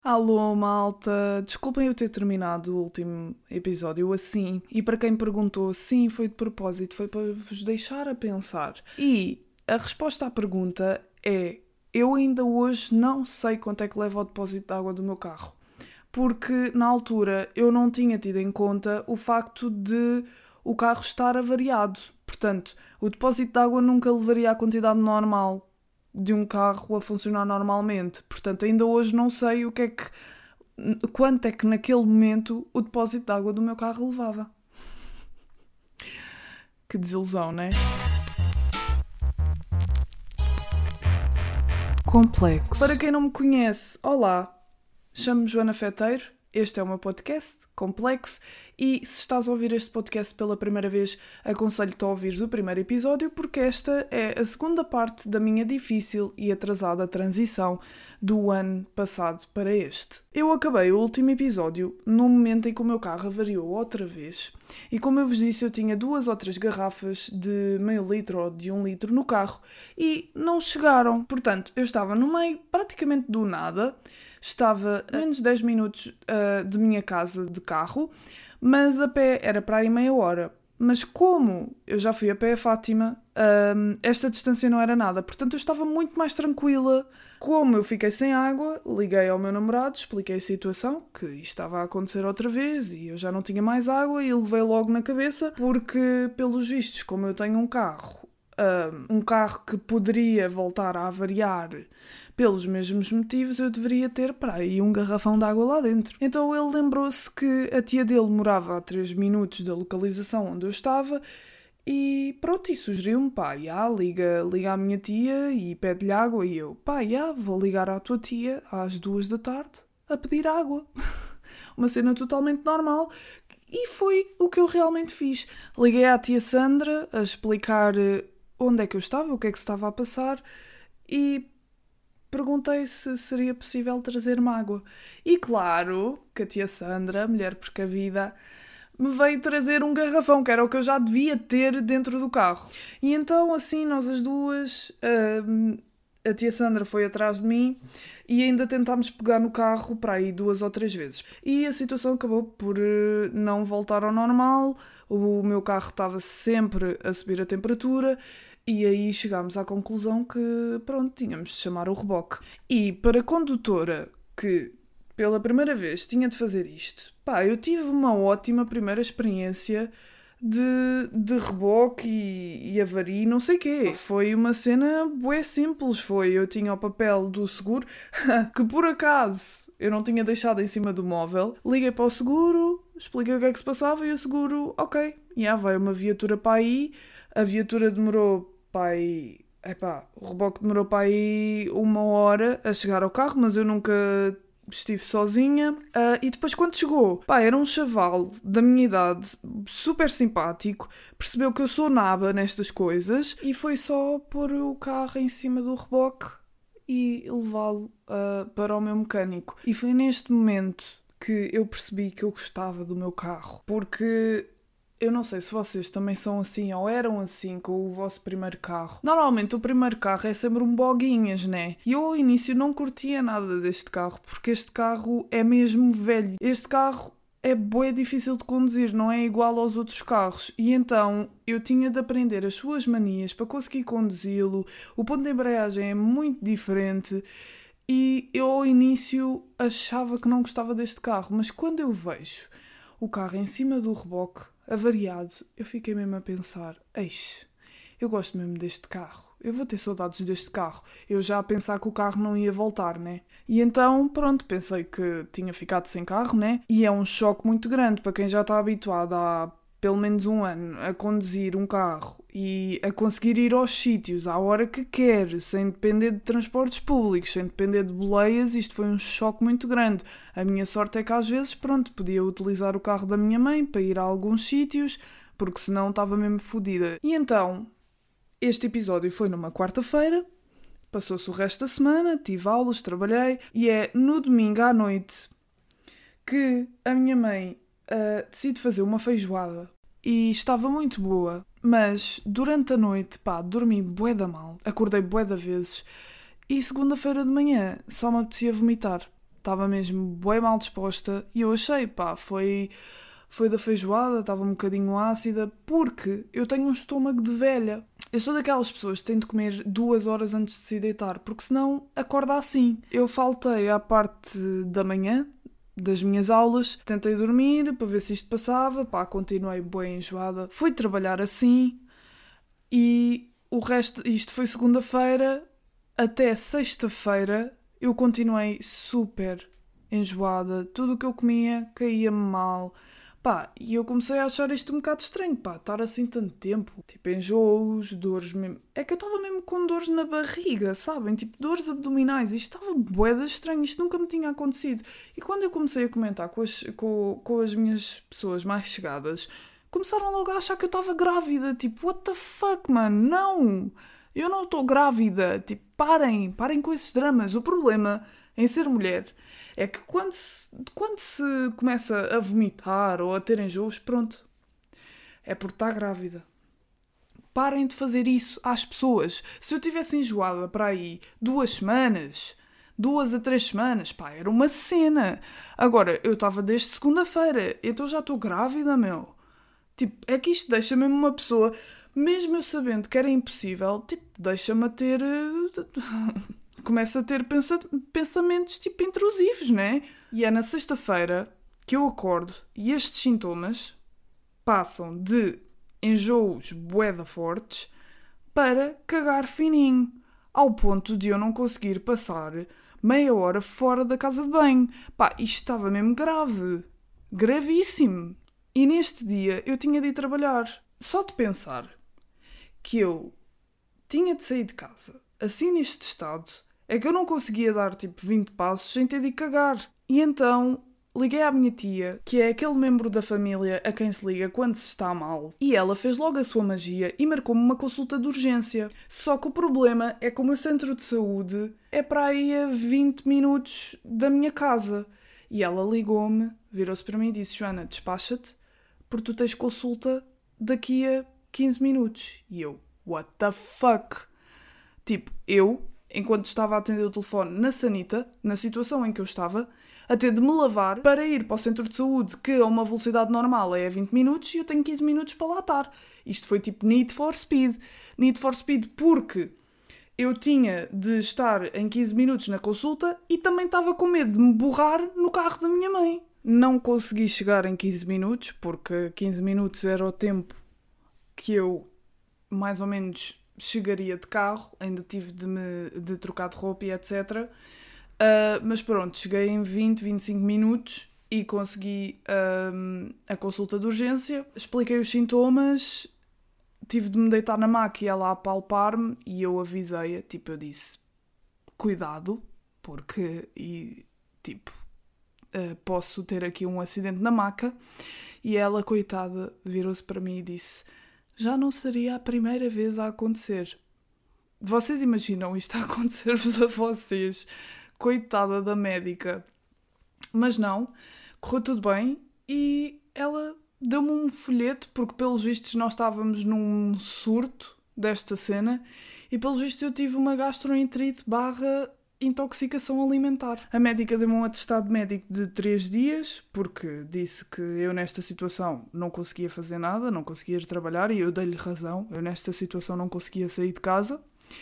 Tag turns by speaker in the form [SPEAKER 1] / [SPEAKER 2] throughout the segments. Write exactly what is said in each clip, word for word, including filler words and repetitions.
[SPEAKER 1] Alô, malta! Desculpem eu ter terminado o último episódio assim. E para quem perguntou, sim, foi de propósito, foi para vos deixar a pensar. E a resposta à pergunta é: eu ainda hoje não sei quanto é que leva o depósito de água do meu carro. Porque na altura eu não tinha tido em conta o facto de o carro estar avariado. Portanto, o depósito de água nunca levaria a quantidade normal de um carro a funcionar normalmente. Portanto, ainda hoje não sei o que é que, quanto é que naquele momento o depósito de água do meu carro levava. Que desilusão, não é? Complexo. Para quem não me conhece, olá, chamo-me Joana Feteiro, este é o meu podcast, Complexo, e se estás a ouvir este podcast pela primeira vez, aconselho-te a ouvires o primeiro episódio, porque esta é a segunda parte da minha difícil e atrasada transição do ano passado para este. Eu acabei o último episódio no momento em que o meu carro avariou outra vez, e como eu vos disse, eu tinha duas ou três garrafas de meio litro ou de um litro no carro, e não chegaram. Portanto, eu estava no meio praticamente do nada. Estava a menos de dez minutos uh, de minha casa de carro, mas a pé era para aí meia hora. Mas como eu já fui a pé a Fátima, uh, esta distância não era nada. Portanto, eu estava muito mais tranquila. Como eu fiquei sem água, liguei ao meu namorado, expliquei a situação, que isto estava a acontecer outra vez e eu já não tinha mais água, e levei logo na cabeça, porque, pelos vistos, como eu tenho um carro, uh, um carro que poderia voltar a avariar pelos mesmos motivos, eu deveria ter para aí um garrafão de água lá dentro. Então ele lembrou-se que a tia dele morava a três minutos da localização onde eu estava e pronto, e sugeriu-me, pá, já, liga, liga à minha tia e pede-lhe água. E eu, pá, já, vou ligar à tua tia às duas da tarde a pedir água. Uma cena totalmente normal. E foi o que eu realmente fiz. Liguei à tia Sandra a explicar onde é que eu estava, o que é que se estava a passar, e perguntei se seria possível trazer-me água. E claro que a tia Sandra, mulher precavida, me veio trazer um garrafão, que era o que eu já devia ter dentro do carro. E então, assim, nós as duas, a, a tia Sandra foi atrás de mim e ainda tentámos pegar no carro para aí duas ou três vezes. E a situação acabou por não voltar ao normal. O meu carro estava sempre a subir a temperatura. E aí chegámos à conclusão que, pronto, tínhamos de chamar o reboque. E para a condutora que, pela primeira vez, tinha de fazer isto, pá, eu tive uma ótima primeira experiência de, de reboque e, e avaria, não sei o quê. Foi uma cena bué simples, foi, eu tinha o papel do seguro, que por acaso eu não tinha deixado em cima do móvel, liguei para o seguro, expliquei o que é que se passava e o seguro, ok, e yeah, veio uma viatura para aí. A viatura demorou para aí... Epá, o reboque demorou para aí uma hora a chegar ao carro, mas eu nunca estive sozinha. Uh, e depois quando chegou, pá, era um chaval da minha idade, super simpático, percebeu que eu sou naba nestas coisas e foi só pôr o carro em cima do reboque e levá-lo uh, para o meu mecânico. E foi neste momento que eu percebi que eu gostava do meu carro, porque... eu não sei se vocês também são assim ou eram assim com o vosso primeiro carro. Normalmente o primeiro carro é sempre um boguinhas, né? E eu ao início não curtia nada deste carro, porque este carro é mesmo velho. Este carro é bué difícil de conduzir, não é igual aos outros carros. E então eu tinha de aprender as suas manias para conseguir conduzi-lo. O ponto de embreagem é muito diferente. E eu ao início achava que não gostava deste carro, mas quando eu vejo o carro em cima do reboque, avariado, eu fiquei mesmo a pensar, eixe, eu gosto mesmo deste carro, eu vou ter saudades deste carro, eu já a pensar que o carro não ia voltar, né? E então, pronto, pensei que tinha ficado sem carro, né? E é um choque muito grande para quem já está habituado há pelo menos um ano a conduzir um carro e a conseguir ir aos sítios à hora que quer, sem depender de transportes públicos, sem depender de boleias. Isto foi um choque muito grande. A minha sorte é que às vezes, pronto, podia utilizar o carro da minha mãe para ir a alguns sítios, porque senão estava mesmo fodida. E então, este episódio foi numa quarta-feira, passou-se o resto da semana, tive aulas, trabalhei, e é no domingo à noite que a minha mãe Uh, decidi fazer uma feijoada e estava muito boa, mas durante a noite, pá, dormi bué da mal, acordei bué da vezes e segunda-feira de manhã só me apetecia vomitar. estava mesmo bem mal disposta e eu achei, pá, foi, foi da feijoada, estava um bocadinho ácida, porque eu tenho um estômago de velha. Eu sou daquelas pessoas que têm de comer duas horas antes de se deitar, porque senão acorda assim. Eu faltei à parte da manhã das minhas aulas, tentei dormir para ver se isto passava, pá, continuei bem enjoada. Fui trabalhar assim e o resto, isto foi segunda-feira, até sexta-feira eu continuei super enjoada. Tudo o que eu comia caía-me mal. Pá, e eu comecei a achar isto um bocado estranho, pá, estar assim tanto tempo. Tipo, enjoos, dores mesmo. É que eu estava mesmo com dores na barriga, sabem? Tipo, dores abdominais. Isto estava bué de estranho, isto nunca me tinha acontecido. E quando eu comecei a comentar com as, com, com as minhas pessoas mais chegadas, começaram logo a achar que eu estava grávida. Tipo, what the fuck, mano? Não! Eu não estou grávida. Tipo, parem, parem com esses dramas. O problema em ser mulher é que quando se, quando se começa a vomitar ou a ter enjoos, pronto, é porque está grávida. Parem de fazer isso às pessoas. Se eu tivesse enjoada para aí duas semanas, duas a três semanas, pá, era uma cena. Agora, eu estava desde segunda-feira, então já estou grávida, meu. Tipo, é que isto deixa mesmo uma pessoa, mesmo eu sabendo que era impossível, tipo, deixa-me a ter... Começa a ter pensa- pensamentos, tipo, intrusivos, né? E é na sexta-feira que eu acordo e estes sintomas passam de enjoos bué-da fortes para cagar fininho, ao ponto de eu não conseguir passar meia hora fora da casa de banho. Pá, isto estava mesmo grave. Gravíssimo. E neste dia eu tinha de ir trabalhar. Só de pensar que eu tinha de sair de casa, assim neste estado, é que eu não conseguia dar tipo vinte passos sem ter de ir cagar. E então liguei à minha tia, que é aquele membro da família a quem se liga quando se está mal, e ela fez logo a sua magia e marcou-me uma consulta de urgência. Só que o problema é que o meu centro de saúde é para aí a vinte minutos da minha casa. E ela ligou-me, virou-se para mim e disse: Joana, despacha-te, porque tu tens consulta daqui a quinze minutos. E eu, what the fuck? Tipo, eu, enquanto estava a atender o telefone na sanita, na situação em que eu estava, a ter de me lavar para ir para o centro de saúde, que a uma velocidade normal é a vinte minutos, e eu tenho quinze minutos para lá estar. Isto foi tipo Need for Speed. Need for Speed porque eu tinha de estar em quinze minutos na consulta e também estava com medo de me borrar no carro da minha mãe. Não consegui chegar em quinze minutos, porque quinze minutos era o tempo que eu, mais ou menos, chegaria de carro. Ainda tive de me de trocar de roupa e etcétera. Uh, mas pronto, cheguei em vinte, vinte e cinco minutos e consegui uh, a consulta de urgência. Expliquei os sintomas, tive de me deitar na maca e ela a palpar-me e eu avisei-a, tipo, eu disse, cuidado, porque, e, tipo, uh, posso ter aqui um acidente na maca. E ela, coitada, virou-se para mim e disse, já não seria a primeira vez a acontecer. Vocês imaginam isto a acontecer-vos a vocês? Coitada da médica. Mas não, correu tudo bem e ela deu-me um folheto, porque pelos vistos nós estávamos num surto desta cena e pelos vistos eu tive uma gastroenterite barra intoxicação alimentar. A médica deu-me um atestado médico de três dias, porque disse que eu nesta situação não conseguia fazer nada, não conseguia ir trabalhar, e eu dei-lhe razão, eu nesta situação não conseguia sair de casa.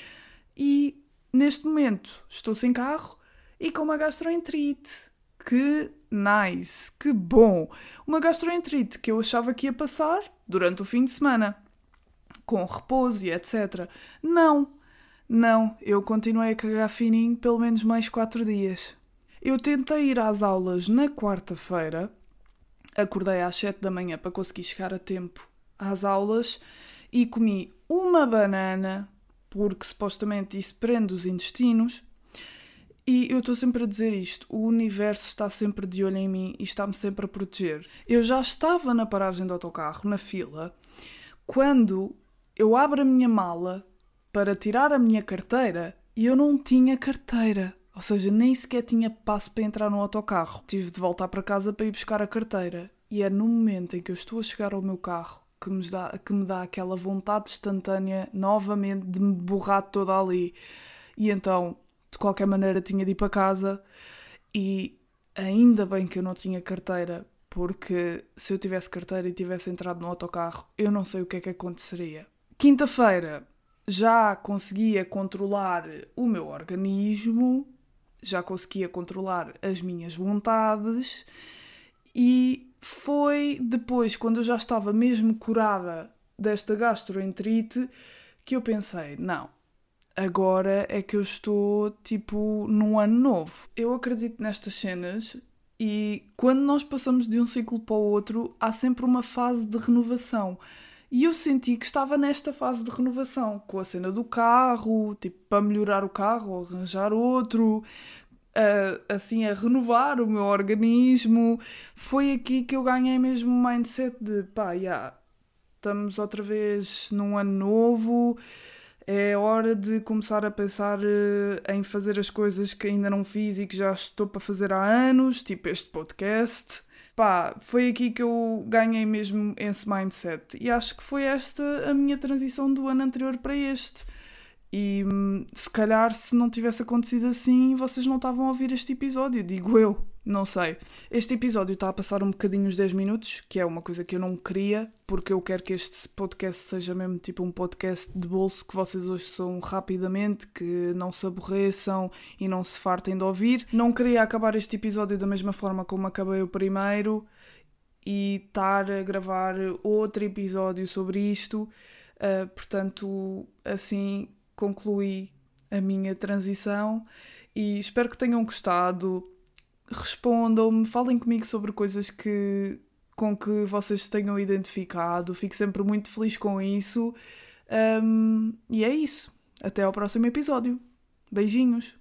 [SPEAKER 1] E neste momento estou sem carro e com uma gastroenterite. Que nice, que bom! Uma gastroenterite que eu achava que ia passar durante o fim de semana, com repouso e etcétera. Não, não, eu continuei a cagar fininho pelo menos mais quatro dias. Eu tentei ir às aulas na quarta-feira, acordei às sete da manhã para conseguir chegar a tempo às aulas e comi uma banana, porque supostamente isso prende os intestinos. E eu estou sempre a dizer isto, o universo está sempre de olho em mim e está-me sempre a proteger. Eu já estava na paragem do autocarro, na fila, quando eu abro a minha mala para tirar a minha carteira e eu não tinha carteira. Ou seja, nem sequer tinha passe para entrar no autocarro. Tive de voltar para casa para ir buscar a carteira. E é no momento em que eu estou a chegar ao meu carro que me dá, que me dá aquela vontade instantânea novamente de me borrar toda ali. E então, de qualquer maneira, tinha de ir para casa E ainda bem que eu não tinha carteira, porque se eu tivesse carteira e tivesse entrado no autocarro, eu não sei o que é que aconteceria. Quinta-feira já conseguia controlar o meu organismo, já conseguia controlar as minhas vontades e foi depois, quando eu já estava mesmo curada desta gastroenterite, que eu pensei, não, agora é que eu estou, tipo, num ano novo. Eu acredito nestas cenas e quando nós passamos de um ciclo para o outro, há sempre uma fase de renovação. E eu senti que estava nesta fase de renovação, com a cena do carro, tipo, para melhorar o carro, arranjar outro, a, assim, a renovar o meu organismo. Foi aqui que eu ganhei mesmo o mindset de, pá, já, estamos outra vez num ano novo, é hora de começar a pensar uh, em fazer as coisas que ainda não fiz e que já estou para fazer há anos, tipo este podcast. Pá, foi aqui que eu ganhei mesmo esse mindset. E acho que foi esta a minha transição do ano anterior para este. E hum, se calhar se não tivesse acontecido assim, vocês não estavam a ouvir este episódio, digo eu, não sei. Este episódio está a passar um bocadinho os dez minutos, que é uma coisa que eu não queria, porque eu quero que este podcast seja mesmo tipo um podcast de bolso, que vocês ouçam rapidamente, que não se aborreçam e não se fartem de ouvir. Não queria acabar este episódio da mesma forma como acabei o primeiro e estar a gravar outro episódio sobre isto, uh, portanto, assim concluí a minha transição e espero que tenham gostado. Respondam-me, falem comigo sobre coisas que, com que vocês se tenham identificado. Fico sempre muito feliz com isso. Um, e é isso. Até ao próximo episódio. Beijinhos!